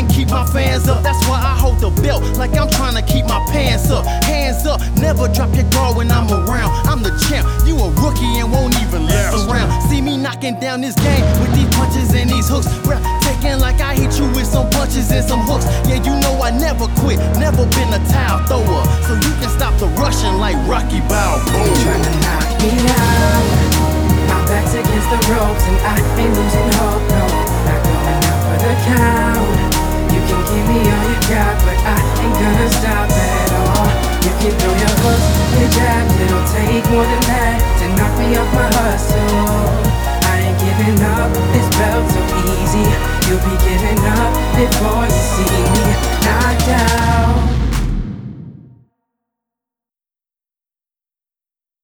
and keep my fans up. That's why I hold the belt like I'm trying to keep my pants up. Hands up, never drop your guard when I'm around. I'm the champ, you a rookie and won't even lift around. See me knocking down this game with these punches and these hooks. Taking like I hit you with some punches and some hooks. Yeah, you know I never quit, never been a towel thrower. So you can stop the rushing like Rocky Balboa. Trying to knock me out, my back's against the ropes and I ain't losing hope, no. Not going out for the count. You can give me all you got, but I ain't gonna stop at all. You can throw your hooks, your jabs, it'll take more than that.